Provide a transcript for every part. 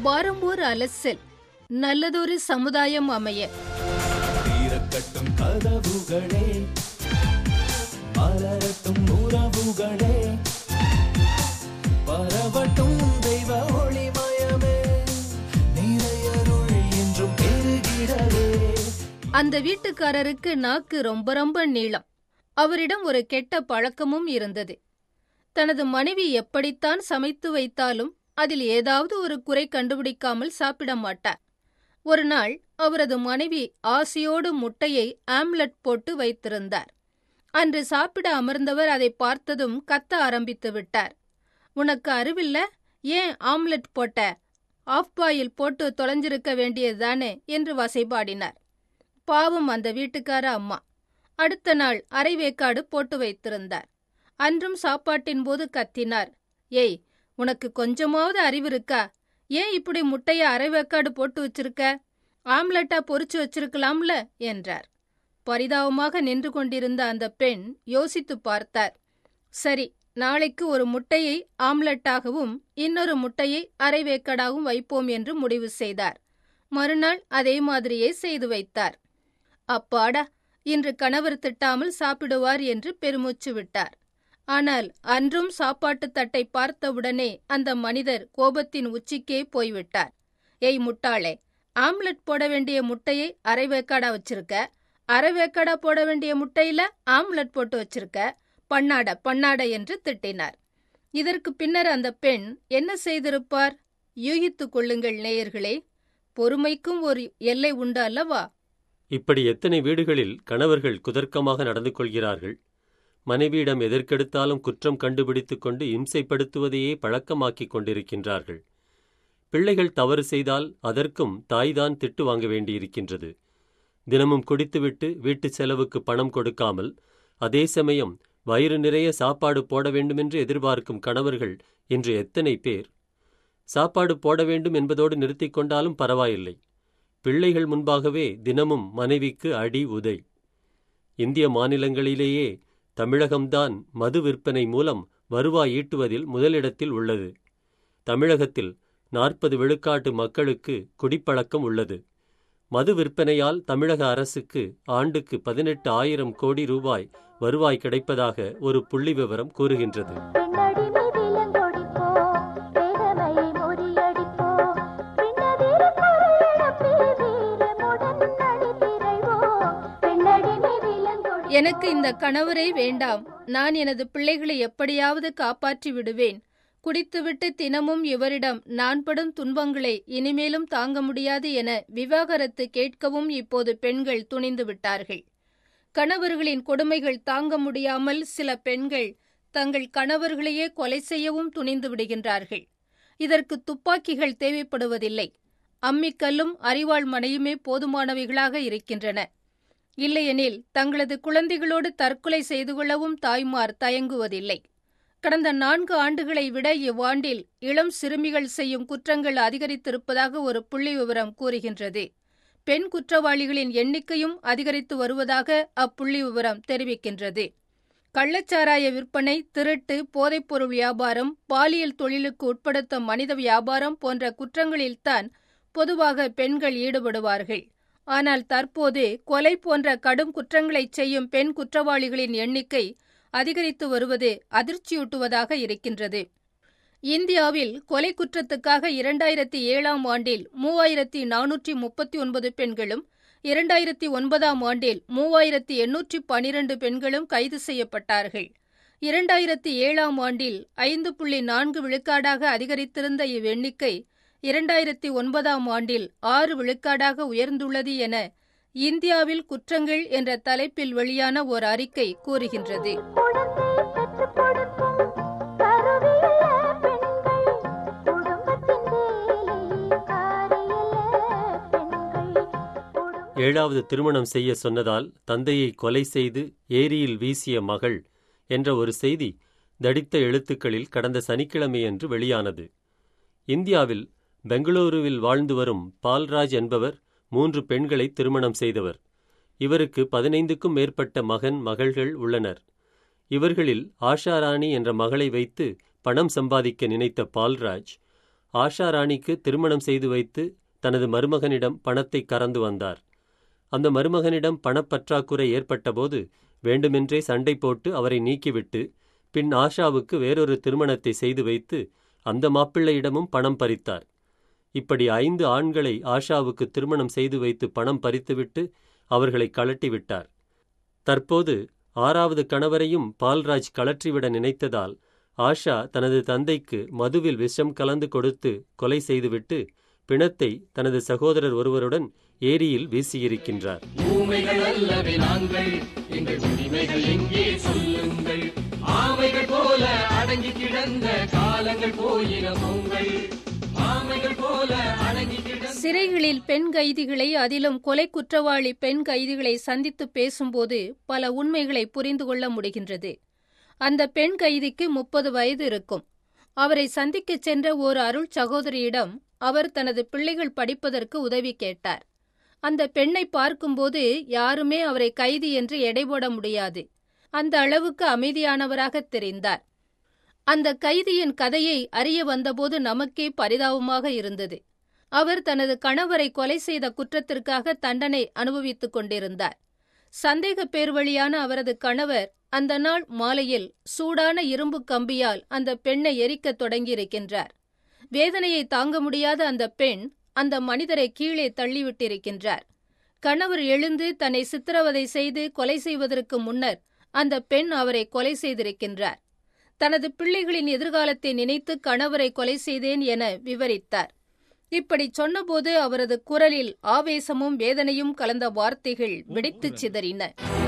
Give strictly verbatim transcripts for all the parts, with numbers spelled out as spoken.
வாரம்போர் அலசல் நல்லதொரு சமுதாயம் அமைய. தீரக்கட்டும் கதவுகளே, மலரட்டும் உறவுகளே, பரவட்டும் தெய்வ ஒளிமயமே, நிறையருள் என்றும் பெருகிடவே. அந்த வீட்டுக்காரருக்கு நாக்கு ரொம்ப ரொம்ப நீளம். அவரிடம் ஒரு கெட்ட பழக்கமும் இருந்தது. தனது மனைவி எப்படித்தான் சமைத்து வைத்தாலும் அதில் ஏதாவது ஒரு குறை கண்டுபிடிக்காமல் சாப்பிட மாட்டார். ஒரு நாள் அவரது மனைவி ஆசையோடு முட்டையை ஆம்லெட் போட்டு வைத்திருந்தார். அன்று சாப்பிட அமர்ந்தவர் அதை பார்த்ததும் கத்த ஆரம்பித்து விட்டார். உனக்கு அறிவில்ல? ஏன் ஆம்லெட் போட்ட? ஆஃப் பாயில் போட்டு தொலைஞ்சிருக்க வேண்டியதுதானே என்று வசைபாடினார். பாவம் அந்த வீட்டுக்கார அம்மா. அடுத்த நாள் அரைவேக்காடு போட்டு வைத்திருந்தார். அன்றும் சாப்பாட்டின் போது கத்தினார். ஏய், உனக்கு கொஞ்சமாவது அறிவிருக்கா? ஏன் இப்படி முட்டைய அரைவேக்காடு போட்டு வச்சிருக்க? ஆம்லெட்டா பொறிச்சு வச்சிருக்கலாம்ல என்றார். பரிதாபமாக நின்று கொண்டிருந்த அந்த பெண் யோசித்து பார்த்தார். சரி, நாளைக்கு ஒரு முட்டையை ஆம்லெட்டாகவும் இன்னொரு முட்டையை அரைவேக்காடாகவும் வைப்போம் என்று முடிவு செய்தார். மறுநாள் அதே மாதிரியே செய்து வைத்தார். அப்பாடா, இன்று கணவர் திட்டாமல் சாப்பிடுவார் என்று பெருமூச்சு விட்டார். ஆனால் அன்றும் சாப்பாட்டு தட்டை பார்த்தவுடனே அந்த மனிதர் கோபத்தின் உச்சிக்கே போய்விட்டார். ஏய் முட்டாளே, ஆம்லெட் போட வேண்டிய முட்டையை அரைவேக்காடா வச்சிருக்க, அரைவேக்காடா போட வேண்டிய முட்டையில ஆம்லெட் போட்டு வச்சிருக்க, பண்ணாட பண்ணாட என்று திட்டினார். இதற்கு பின்னர் அந்த பெண் என்ன செய்திருப்பார்? யூகித்துக் கொள்ளுங்கள் நேயர்களே. பொறுமைக்கும் ஒரு எல்லை உண்டு அல்லவா? இப்படி எத்தனை வீடுகளில் கணவர்கள் குதர்க்கமாக நடந்து கொள்கிறார்கள். மனைவியிடம் எதற்கெடுத்தாலும் குற்றம் கண்டுபிடித்துக் கொண்டு இம்சைப்படுத்துவதையே பழக்கமாக்கிக் கொண்டிருக்கின்றார்கள். பிள்ளைகள் தவறு செய்தால் அதற்கும் தாய்தான் திட்டு வாங்க வேண்டியிருக்கின்றது. தினமும் குடித்துவிட்டு வீட்டு செலவுக்கு பணம் கொடுக்காமல் அதே சமயம் வயிறு நிறைய சாப்பாடு போட வேண்டுமென்று எதிர்பார்க்கும் கணவர்கள் இன்று எத்தனை பேர்? சாப்பாடு போட வேண்டும் என்பதோடு நிறுத்தி கொண்டாலும் பரவாயில்லை, பிள்ளைகள் முன்பாகவே தினமும் மனைவிக்கு அடி உதை. இந்திய மாநிலங்களிலேயே தமிழகம்தான் மது விற்பனை மூலம் வருவாய் ஈட்டுவதில் முதலிடத்தில் உள்ளது. தமிழகத்தில் நாற்பது விழுக்காட்டு மக்களுக்கு குடிப்பழக்கம் உள்ளது. மது விற்பனையால் தமிழக அரசுக்கு ஆண்டுக்கு பதினெட்டு ஆயிரம் கோடி ரூபாய் வருவாய் கிடைப்பதாக ஒரு புள்ளி விவரம் கூறுகின்றது. எனக்கு இந்த கணவரை வேண்டாம். நான் எனது பிள்ளைகளை எப்படியாவது காப்பாற்றி விடுவேன். குடித்துவிட்டு தினமும் இவரிடம் நான் படும் துன்பங்களை இனிமேலும் தாங்க முடியாது என விவாகரத்து கேட்கவும் இப்போது பெண்கள் துணிந்து விட்டார்கள். கணவர்களின் கொடுமைகள் தாங்க முடியாமல் சில பெண்கள் தங்கள் கணவர்களையே கொலை செய்யவும் துணிந்து விடுகின்றார்கள். இதற்கு துப்பாக்கிகள் தேவைப்படுவதில்லை. அம்மிக்கல்லும் அரிவாள் மனையுமே போதுமானவைகளாக இருக்கின்றன. இல்லையெனில் தங்களது குழந்தைகளோடு தற்கொலை செய்து கொள்ளவும் தாய்மார் தயங்குவதில்லை. கடந்த நான்கு ஆண்டுகளை விட இவ்வாண்டில் இளம் சிறுமிகள் செய்யும் குற்றங்கள் அதிகரித்திருப்பதாக ஒரு புள்ளி விவரம் கூறுகின்றது. பெண் குற்றவாளிகளின் எண்ணிக்கையும் அதிகரித்து வருவதாக அப்புள்ளி விவரம் தெரிவிக்கின்றது. கள்ளச்சாராய விற்பனை, திருட்டு, போதைப்பொருள் வியாபாரம், பாலியல் தொழிலுக்கு உட்படுத்தும் மனித வியாபாரம் போன்ற குற்றங்களில்தான் பொதுவாக பெண்கள் ஈடுபடுவார்கள். ஆனால் தற்போது கொலை போன்ற கடும் குற்றங்களைச் செய்யும் பெண் குற்றவாளிகளின் எண்ணிக்கை அதிகரித்து வருவது அதிர்ச்சியூட்டுவதாக இருக்கின்றது. இந்தியாவில் கொலை குற்றத்துக்காக இரண்டாயிரத்தி ஏழாம் ஆண்டில் மூவாயிரத்தி நானூற்றி முப்பத்தி ஒன்பது பெண்களும், இரண்டாயிரத்தி ஒன்பதாம் ஆண்டில் மூவாயிரத்தி எண்ணூற்றி பனிரெண்டு பெண்களும் கைது செய்யப்பட்டார்கள். இரண்டாயிரத்தி ஏழாம் ஆண்டில் ஐந்து புள்ளி நான்கு விழுக்காடாக அதிகரித்திருந்த இவ்வெண்ணிக்கை இரண்டாயிரத்தி ஒன்பதாம் ஆண்டில் ஆறு விழுக்காடாக உயர்ந்துள்ளது என இந்தியாவில் குற்றங்கள் என்ற தலைப்பில் வெளியான ஓர் அறிக்கை கூறுகின்றது. ஏழாவது திருமணம் செய்ய சொன்னதால் தந்தையை கொலை செய்து ஏரியில் வீசிய மகள் என்ற ஒரு செய்தி தடித்த எழுத்துக்களில் கடந்த சனிக்கிழமையன்று வெளியானது. இந்தியாவில் பெங்களூருவில் வாழ்ந்து வரும் பால்ராஜ் என்பவர் மூன்று பெண்களை திருமணம் செய்தவர். இவருக்கு பதினைந்துக்கும் மேற்பட்ட மகன் மகள்கள் உள்ளனர். இவர்களில் ஆஷாராணி என்ற மகளை வைத்து பணம் சம்பாதிக்க நினைத்த பால்ராஜ் ஆஷா ராணிக்கு திருமணம் செய்து வைத்து தனது மருமகனிடம் பணத்தை கறந்து வந்தார். அந்த மருமகனிடம் பணப்பற்றாக்குறை ஏற்பட்டபோது வேண்டுமென்றே சண்டை போட்டு அவரை நீக்கிவிட்டு பின் ஆஷாவுக்கு வேறொரு திருமணத்தை செய்து வைத்து அந்த மாப்பிள்ளையிடமும் பணம் பறித்தார். இப்படி ஐந்து ஆண்களை ஆஷாவுக்கு திருமணம் செய்து வைத்து பணம் பறித்துவிட்டு அவர்களை கழட்டிவிட்டார். தற்போது ஆறாவது கணவரையும் பால்ராஜ் கழற்றிவிட நினைத்ததால் ஆஷா தனது தந்தைக்கு மதுவில் விஷம் கலந்து கொடுத்து கொலை செய்துவிட்டு பிணத்தை தனது சகோதரர் ஒருவருடன் ஏரியில் வீசியிருக்கின்றார். ஊமைகள் அல்லவே நாங்கள், எங்கள் உரிமைகள் எங்கே சொல்லுங்கள். ஆமைகள் போல அடங்கி கிடந்த காலங்கள் போயின உங்கள். ஆமைகள் போல அடங்கி கிடந்த சிறைகளில் பெண் கைதிகளை, அதிலும் கொலை குற்றவாளி பெண் கைதிகளை சந்தித்து பேசும்போது பல உண்மைகளை புரிந்து கொள்ள முடிகின்றது. அந்த பெண் கைதிக்கு முப்பது வயது இருக்கும். அவரை சந்திக்கச் சென்ற ஓர் அருள் சகோதரியிடம் அவர் தனது பிள்ளைகள் படிப்பதற்கு உதவி கேட்டார். அந்த பெண்ணை பார்க்கும்போது யாருமே அவரை கைதி என்று எடை போட முடியாது. அந்த அளவுக்கு அமைதியானவராக தெரிந்தார். அந்த கைதியின் கதையை அறிய வந்தபோது நமக்கே பரிதாபமாக இருந்தது. அவர் தனது கணவரை கொலை செய்த குற்றத்திற்காக தண்டனை அனுபவித்துக் கொண்டிருந்தார். சந்தேக பேர்வழியான அவரது கணவர் அந்த நாள் மாலையில் சூடான இரும்பு கம்பியால் அந்த பெண்ணை எரிக்கத் தொடங்கியிருக்கின்றார். வேதனையை தாங்க முடியாத அந்த பெண் அந்த மனிதரை கீழே தள்ளிவிட்டிருக்கின்றார். கணவர் எழுந்து தன்னை சித்திரவதை செய்து கொலை செய்வதற்கு முன்னர் அந்த பெண் அவரை கொலை செய்திருக்கின்றார். தனது பிள்ளைகளின் எதிர்காலத்தை நினைத்து கணவரை கொலை செய்தேன் என விவரித்தார். இப்படி சொன்னபோது அவரது குரலில் ஆவேசமும் வேதனையும் கலந்த வார்த்தைகள் வெடித்துச் சிதறின.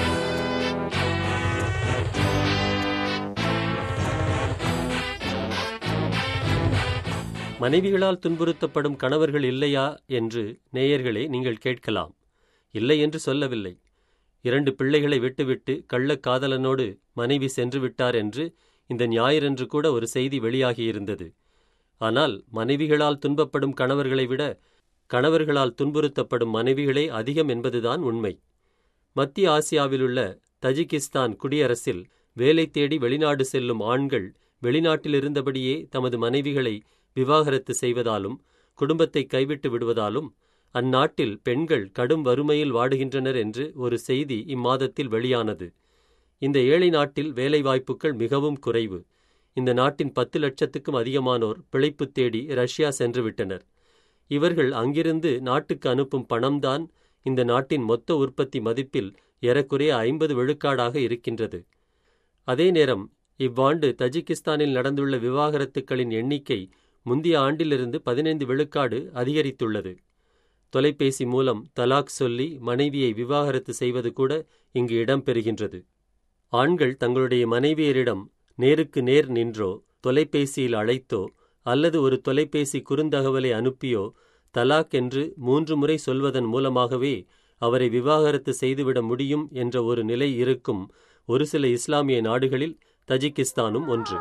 மனைவிகளால் துன்புறுத்தப்படும் கணவர்கள் இல்லையா என்று நேயர்களே நீங்கள் கேட்கலாம். இல்லை என்று சொல்லவில்லை. இரண்டு பிள்ளைகளை விட்டுவிட்டு கள்ளக்காதலனோடு மனைவி சென்று விட்டார் என்று இந்த ஞாயிறன்று கூட ஒரு செய்தி வெளியாகியிருந்தது. ஆனால் மனைவிகளால் துன்பப்படும் கணவர்களை விட கணவர்களால் துன்புறுத்தப்படும் மனைவிகளே அதிகம் என்பதுதான் உண்மை. மத்திய ஆசியாவிலுள்ள தஜிகிஸ்தான் குடியரசில் வேலை தேடி வெளிநாடு செல்லும் ஆண்கள் வெளிநாட்டிலிருந்தபடியே தமது மனைவிகளை விவாகரத்து செய்வதாலும் குடும்பத்தை கைவிட்டு விடுவதாலும் அந்நாட்டில் பெண்கள் கடும் வறுமையில் வாடுகின்றனர் என்று ஒரு செய்தி இம்மாதத்தில் வெளியானது. இந்த ஏழை நாட்டில் வேலைவாய்ப்புகள் மிகவும் குறைவு. இந்த நாட்டின் பத்து லட்சத்துக்கும் அதிகமானோர் பிழைப்பு தேடி ரஷ்யா சென்றுவிட்டனர். இவர்கள் அங்கிருந்து நாட்டுக்கு அனுப்பும் பணம்தான் இந்த நாட்டின் மொத்த உற்பத்தி மதிப்பில் ஏறக்குறைய ஐம்பது விழுக்காடாக இருக்கின்றது. அதே நேரம் இவ்வாண்டு தஜிகிஸ்தானில் நடந்துள்ள விவாகரத்துக்களின் எண்ணிக்கை முந்தைய ஆண்டிலிருந்து பதினைந்து விழுக்காடு அதிகரித்துள்ளது. தொலைபேசி மூலம் தலாக் சொல்லி மனைவியை விவாகரத்து செய்வது கூட இங்கு இடம்பெறுகின்றது. ஆண்கள் தங்களுடைய மனைவியரிடம் நேருக்கு நேர் நின்றோ தொலைபேசியில் அழைத்தோ அல்லது ஒரு தொலைபேசி குறுந்தகவலை அனுப்பியோ தலாக் என்று மூன்று முறை சொல்வதன் மூலமாகவே அவரை விவாகரத்து செய்துவிட முடியும் என்ற ஒரு நிலை இருக்கும் ஒரு சில இஸ்லாமிய நாடுகளில் தஜிகிஸ்தானும் ஒன்று.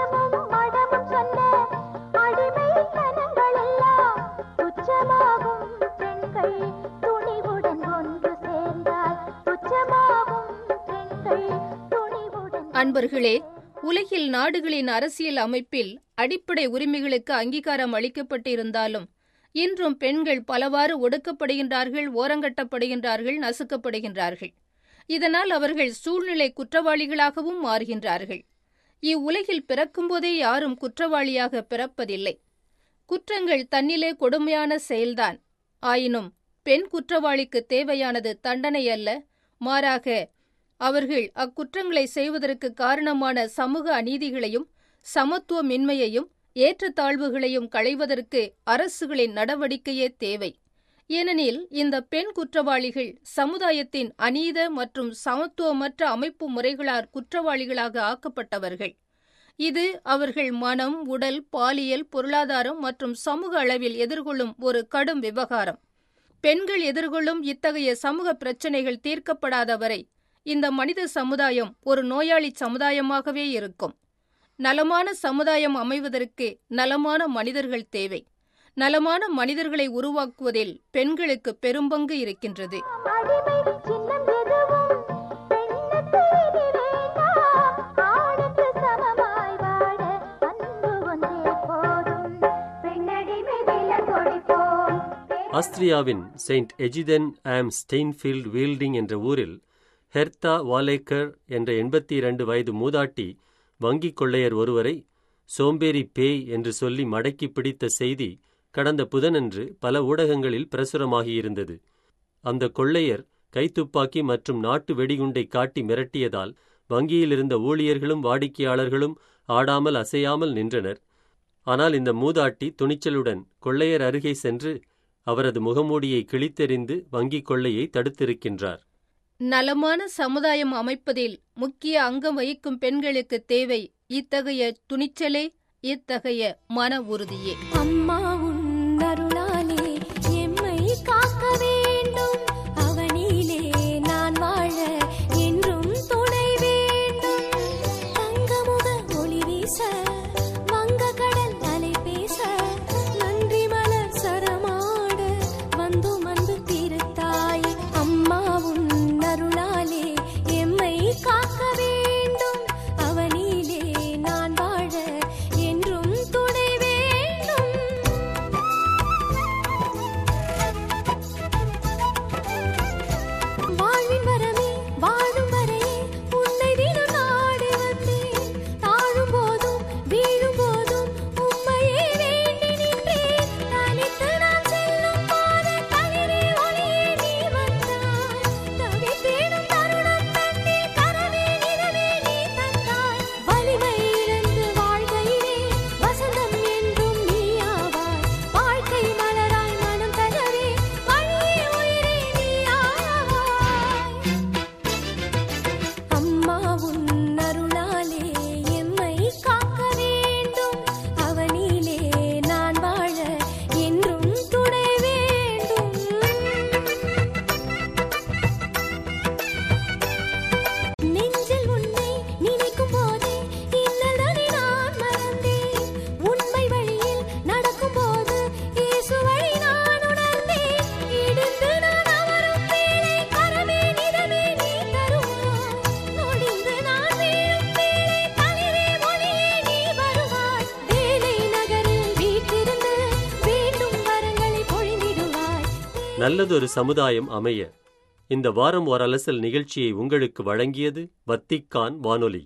அன்பர்களே, உலகில் நாடுகளின் அரசியல் அமைப்பில் அடிப்படை உரிமைகளுக்கு அங்கீகாரம் அளிக்கப்பட்டிருந்தாலும் இன்றும் பெண்கள் பலவாறு ஒடுக்கப்படுகின்றார்கள், ஓரங்கட்டப்படுகின்றார்கள், நசுக்கப்படுகின்றார்கள். இதனால் அவர்கள் சூழ்நிலை குற்றவாளிகளாகவும் மாறுகின்றார்கள். இவ்வுலகில் பிறக்கும்போதே யாரும் குற்றவாளியாக பிறப்பதில்லை. குற்றங்கள் தன்னிலே கொடுமையான செயல்தான். ஆயினும் பெண் குற்றவாளிக்கு தேவையானது தண்டனை அல்ல, மாறாக அவர்கள் அக்குற்றங்களை செய்வதற்கு காரணமான சமூக அநீதிகளையும் சமத்துவமின்மையையும் ஏற்றத்தாழ்வுகளையும் களைவதற்கு அரசுகளின் நடவடிக்கையே தேவை. ஏனெனில் இந்த பெண் குற்றவாளிகள் சமுதாயத்தின் அநீத மற்றும் சமத்துவமற்ற அமைப்பு முறைகளால் குற்றவாளிகளாக ஆக்கப்பட்டவர்கள். இது அவர்கள் மனம், உடல், பாலியல், பொருளாதாரம் மற்றும் சமூக அளவில் எதிர்கொள்ளும் ஒரு கடும் விவகாரம். பெண்கள் எதிர்கொள்ளும் இத்தகைய சமூக பிரச்சினைகள் தீர்க்கப்படாத வரை இந்த மனித சமுதாயம் ஒரு நோயாளி சமுதாயமாகவே இருக்கும். நலமான சமுதாயம் அமைவதற்கு நலமான மனிதர்கள் தேவை. நலமான மனிதர்களை உருவாக்குவதில் பெண்களுக்கு பெரும்பங்கு இருக்கின்றது. பெண்ணடி ஆஸ்திரியாவின் செயின்ட் எஜிதென் ஆம் ஸ்டெயின்ஃபீல்ட் வீல்டிங் என்ற ஊரில் ஹெர்தா வாலேக்கர் என்ற எண்பத்தி இரண்டு வயது மூதாட்டி வங்கிக் கொள்ளையர் ஒருவரை சோம்பேறி பேய் என்று சொல்லி மடக்கி பிடித்த செய்தி கடந்த புதனன்று பல ஊடகங்களில் பிரசுரமாகியிருந்தது. அந்த கொள்ளையர் கைத்துப்பாக்கி மற்றும் நாட்டு வெடிகுண்டை காட்டி மிரட்டியதால் வங்கியிலிருந்த ஊழியர்களும் வாடிக்கையாளர்களும் ஆடாமல் அசையாமல் நின்றனர். ஆனால் இந்த மூதாட்டி துணிச்சலுடன் கொள்ளையர் அருகே சென்று அவரது முகமூடியை கிழித்தெறிந்து வங்கிக் கொள்ளையை தடுத்திருக்கின்றார். நலமான சமுதாயம் அமைப்பதில் முக்கிய அங்கம் வகிக்கும் பெண்களுக்கு தேவை இத்தகைய துணிச்சலே, இத்தகைய மன உறுதியே. அம்மா உன் அருளாலே எம்மை காக்க வேண்டும், அவனிலே நான் வாழ என்றும் துணை வேண்டும். தங்கமுக ஒளி வீச, வங்க கடல் அலை பேச, நன்றி மலர் சரமாட வந்தும் அன்பு திருத்தாய். அம்மா உன் அருளாலே எம்மை காக்க வேண்டும், அவனிலே நான் வாழ என்றும் துணை வேண்டும். வாழ்வின் வரமே வாழும் வரையே உன்னை தினம் நாடி வந்தேன். தாழும் போதும் வீழும் போதும் உம்மையே வேண்டி நின்றேன். தனித்து நான் செல்லும் போது தனிரே ஒளியே நீ வந்தாய். தவி தேடும் தருணம் தந்தே கரவே நிறவே நீ தந்தாய். வலிமை இழந்து வாழ்கையிலே வசந்தம் என்றும் நீயாவாய். வாழ்க்கை மலராய் மனம் தரவே வழியே உயிரே நீயாவாய். அம்மா உன் அருளாலே எம்மை காக்க வேண்டும், அவனிலே நான் வாழ என்றும் துணை வேண்டும். நெஞ்சில் உன்னை நினைக்கும் போதே இன்னல்தனை நான் மறந்தேன். உண்மை வழியில் நடக்கும் போது இயேசு வழி நான் உணர்ந்தேன். இடிந்து நான் அமரும் வேளை கரமே நிறமே நீ தருவாய். நொடிந்து நான் வீழும் வேளை தளிரே ஒளியே நீ வருவாய். வேலை நகரில் வீற்றிருந்து வேண்டும் வரங்களை பொழிந்திடுவாய். நல்லதொரு சமுதாயம் அமைய இந்த வாரம் ஓர் அலசல் நிகழ்ச்சியை உங்களுக்கு வழங்கியது வத்திக்கான் வானொலி.